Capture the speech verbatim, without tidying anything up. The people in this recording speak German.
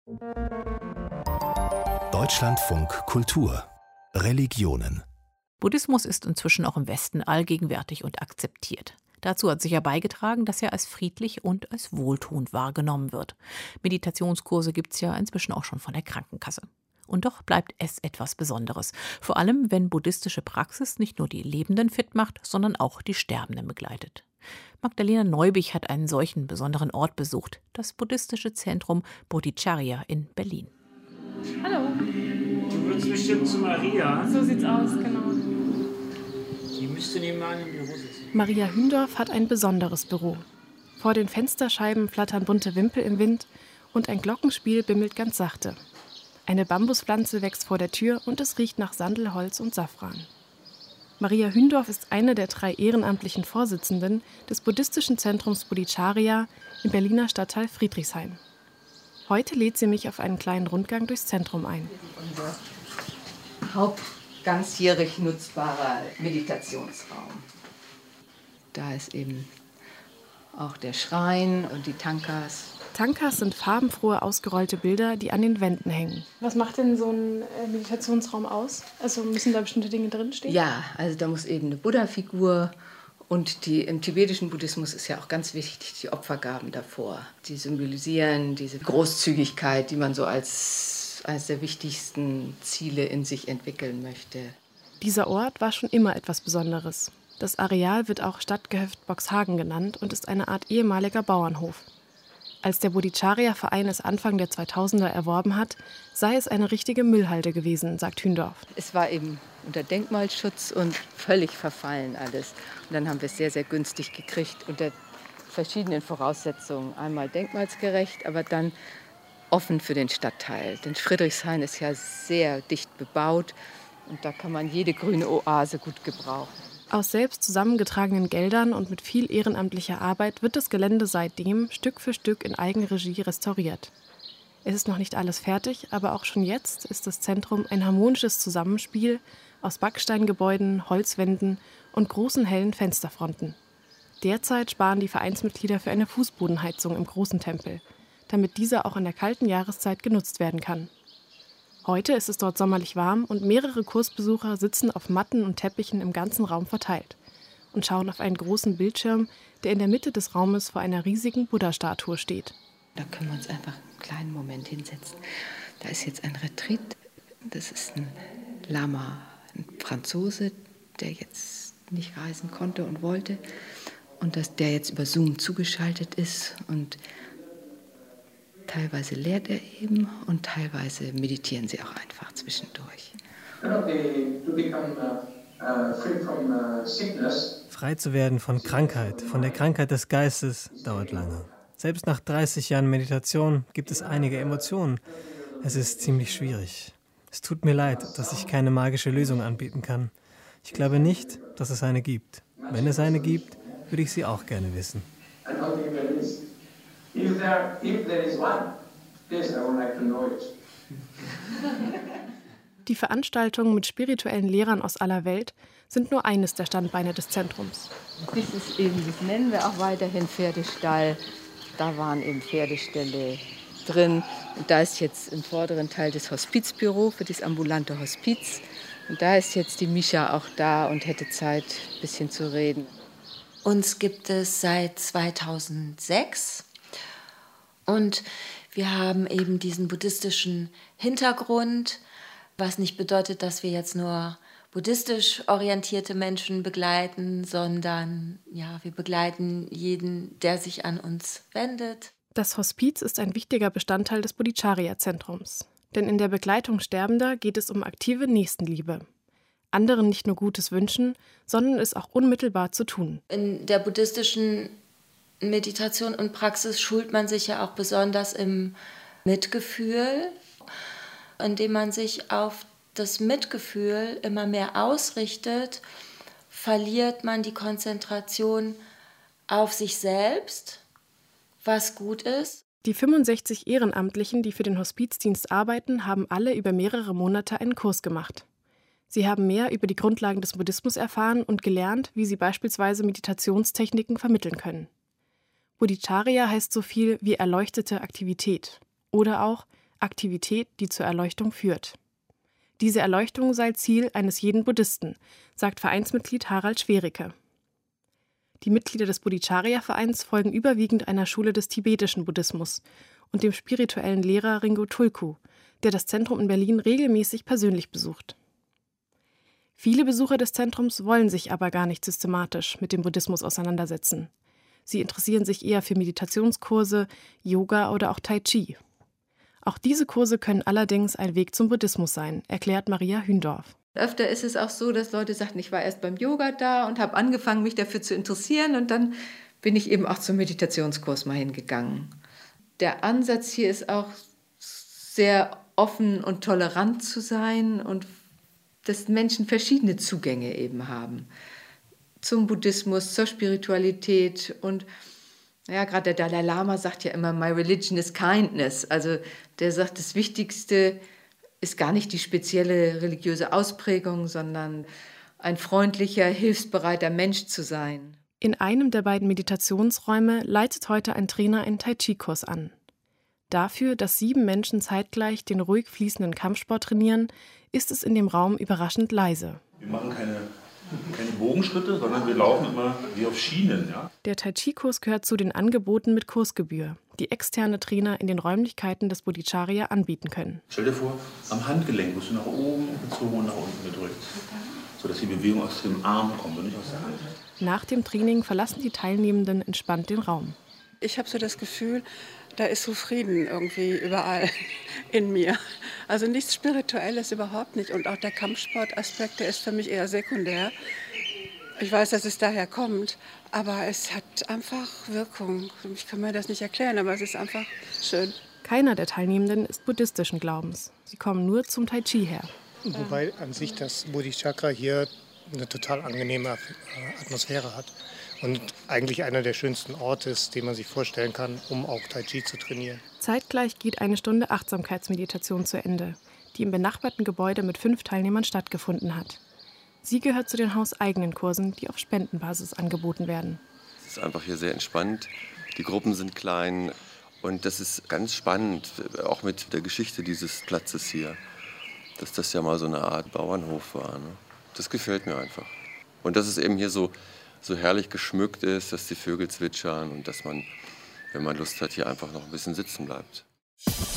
Deutschlandfunk Kultur Religionen. Buddhismus ist inzwischen auch im Westen allgegenwärtig und akzeptiert. Dazu hat sicher beigetragen, dass er als friedlich und als wohltuend wahrgenommen wird. Meditationskurse gibt es ja inzwischen auch schon von der Krankenkasse. Und doch bleibt es etwas Besonderes. Vor allem, wenn buddhistische Praxis nicht nur die Lebenden fit macht, sondern auch die Sterbenden begleitet. Magdalena Neubich hat einen solchen besonderen Ort besucht, das buddhistische Zentrum Bodhicharya in Berlin. Hallo. Du würdest bestimmt zu Maria. So sieht's aus, genau. Die müsste nebenan im Büro sitzen. Maria Hündorf hat ein besonderes Büro. Vor den Fensterscheiben flattern bunte Wimpel im Wind und ein Glockenspiel bimmelt ganz sachte. Eine Bambuspflanze wächst vor der Tür und es riecht nach Sandelholz und Safran. Maria Hündorf ist eine der drei ehrenamtlichen Vorsitzenden des buddhistischen Zentrums Bodhicharya im Berliner Stadtteil Friedrichshain. Heute lädt sie mich auf einen kleinen Rundgang durchs Zentrum ein. Unser hauptganzjährig nutzbarer Meditationsraum. Da ist eben auch der Schrein und die Tankas. Tankas sind farbenfrohe, ausgerollte Bilder, die an den Wänden hängen. Was macht denn so ein Meditationsraum aus? Also müssen da bestimmte Dinge drinstehen? Ja, also da muss eben eine Buddha-Figur und die, im tibetischen Buddhismus ist ja auch ganz wichtig die Opfergaben davor. Die symbolisieren diese Großzügigkeit, die man so als eines der wichtigsten Ziele in sich entwickeln möchte. Dieser Ort war schon immer etwas Besonderes. Das Areal wird auch Stadtgehöft Boxhagen genannt und ist eine Art ehemaliger Bauernhof. Als der Bodhicharya-Verein es Anfang der zweitausender erworben hat, sei es eine richtige Müllhalde gewesen, sagt Hündorf. Es war eben unter Denkmalschutz und völlig verfallen alles. Und dann haben wir es sehr, sehr günstig gekriegt unter verschiedenen Voraussetzungen. Einmal denkmalsgerecht, aber dann offen für den Stadtteil. Denn Friedrichshain ist ja sehr dicht bebaut und da kann man jede grüne Oase gut gebrauchen. Aus selbst zusammengetragenen Geldern und mit viel ehrenamtlicher Arbeit wird das Gelände seitdem Stück für Stück in Eigenregie restauriert. Es ist noch nicht alles fertig, aber auch schon jetzt ist das Zentrum ein harmonisches Zusammenspiel aus Backsteingebäuden, Holzwänden und großen hellen Fensterfronten. Derzeit sparen die Vereinsmitglieder für eine Fußbodenheizung im großen Tempel, damit dieser auch in der kalten Jahreszeit genutzt werden kann. Heute ist es dort sommerlich warm und mehrere Kursbesucher sitzen auf Matten und Teppichen im ganzen Raum verteilt und schauen auf einen großen Bildschirm, der in der Mitte des Raumes vor einer riesigen Buddha-Statue steht. Da können wir uns einfach einen kleinen Moment hinsetzen. Da ist jetzt ein Retreat. Das ist ein Lama, ein Franzose, der jetzt nicht reisen konnte und wollte. Und dass der jetzt über Zoom zugeschaltet ist und teilweise lehrt er eben und teilweise meditieren sie auch einfach zwischendurch. Frei zu werden von Krankheit, von der Krankheit des Geistes, dauert lange. Selbst nach dreißig Jahren Meditation gibt es einige Emotionen. Es ist ziemlich schwierig. Es tut mir leid, dass ich keine magische Lösung anbieten kann. Ich glaube nicht, dass es eine gibt. Wenn es eine gibt, würde ich sie auch gerne wissen. If there, if there is one, yes, I would like to know it. Die Veranstaltungen mit spirituellen Lehrern aus aller Welt sind nur eines der Standbeine des Zentrums. Das ist eben, das nennen wir auch weiterhin Pferdestall. Da waren eben Pferdeställe drin. Und da ist jetzt im vorderen Teil das Hospizbüro für das ambulante Hospiz. Und da ist jetzt die Mischa auch da und hätte Zeit, ein bisschen zu reden. Uns gibt es seit zweitausendsechs. Und wir haben eben diesen buddhistischen Hintergrund, was nicht bedeutet, dass wir jetzt nur buddhistisch orientierte Menschen begleiten, sondern ja, wir begleiten jeden, der sich an uns wendet. Das Hospiz ist ein wichtiger Bestandteil des Bodhicharya-Zentrums. Denn in der Begleitung Sterbender geht es um aktive Nächstenliebe. Anderen nicht nur Gutes wünschen, sondern es auch unmittelbar zu tun. In der buddhistischen Meditation und Praxis schult man sich ja auch besonders im Mitgefühl, indem man sich auf das Mitgefühl immer mehr ausrichtet, verliert man die Konzentration auf sich selbst, was gut ist. Die fünfundsechzig Ehrenamtlichen, die für den Hospizdienst arbeiten, haben alle über mehrere Monate einen Kurs gemacht. Sie haben mehr über die Grundlagen des Buddhismus erfahren und gelernt, wie sie beispielsweise Meditationstechniken vermitteln können. Bodhicharya heißt so viel wie erleuchtete Aktivität oder auch Aktivität, die zur Erleuchtung führt. Diese Erleuchtung sei Ziel eines jeden Buddhisten, sagt Vereinsmitglied Harald Schwericke. Die Mitglieder des Bodhicharya-Vereins folgen überwiegend einer Schule des tibetischen Buddhismus und dem spirituellen Lehrer Ringo Tulku, der das Zentrum in Berlin regelmäßig persönlich besucht. Viele Besucher des Zentrums wollen sich aber gar nicht systematisch mit dem Buddhismus auseinandersetzen. Sie interessieren sich eher für Meditationskurse, Yoga oder auch Tai Chi. Auch diese Kurse können allerdings ein Weg zum Buddhismus sein, erklärt Maria Hündorf. Öfter ist es auch so, dass Leute sagen, ich war erst beim Yoga da und habe angefangen, mich dafür zu interessieren und dann bin ich eben auch zum Meditationskurs mal hingegangen. Der Ansatz hier ist auch sehr offen und tolerant zu sein und dass Menschen verschiedene Zugänge eben haben zum Buddhismus, zur Spiritualität und ja, gerade der Dalai Lama sagt ja immer, my religion is kindness. Also der sagt, das Wichtigste ist gar nicht die spezielle religiöse Ausprägung, sondern ein freundlicher, hilfsbereiter Mensch zu sein. In einem der beiden Meditationsräume leitet heute ein Trainer einen Tai Chi-Kurs an. Dafür, dass sieben Menschen zeitgleich den ruhig fließenden Kampfsport trainieren, ist es in dem Raum überraschend leise. Wir machen keine Keine Bogenschritte, sondern wir laufen immer wie auf Schienen. Ja? Der Tai Chi-Kurs gehört zu den Angeboten mit Kursgebühr, die externe Trainer in den Räumlichkeiten des Bodhicharya anbieten können. Stell dir vor, am Handgelenk wirst du nach oben gezogen und nach unten gedrückt, sodass die Bewegung aus dem Arm kommt und nicht aus der Hand. Nach dem Training verlassen die Teilnehmenden entspannt den Raum. Ich habe so das Gefühl, da ist so Frieden irgendwie überall in mir. Also nichts Spirituelles überhaupt nicht. Und auch der Kampfsportaspekt, der ist für mich eher sekundär. Ich weiß, dass es daher kommt, aber es hat einfach Wirkung. Ich kann mir das nicht erklären, aber es ist einfach schön. Keiner der Teilnehmenden ist buddhistischen Glaubens. Sie kommen nur zum Tai Chi her. Wobei an sich das Bodhichakra hier eine total angenehme Atmosphäre hat. Und eigentlich einer der schönsten Orte ist, den man sich vorstellen kann, um auch Tai Chi zu trainieren. Zeitgleich geht eine Stunde Achtsamkeitsmeditation zu Ende, die im benachbarten Gebäude mit fünf Teilnehmern stattgefunden hat. Sie gehört zu den hauseigenen Kursen, die auf Spendenbasis angeboten werden. Es ist einfach hier sehr entspannt. Die Gruppen sind klein und das ist ganz spannend, auch mit der Geschichte dieses Platzes hier, dass das ja mal so eine Art Bauernhof war. Ne? Das gefällt mir einfach. Und dass es eben hier so so herrlich geschmückt ist, dass die Vögel zwitschern und dass man, wenn man Lust hat, hier einfach noch ein bisschen sitzen bleibt.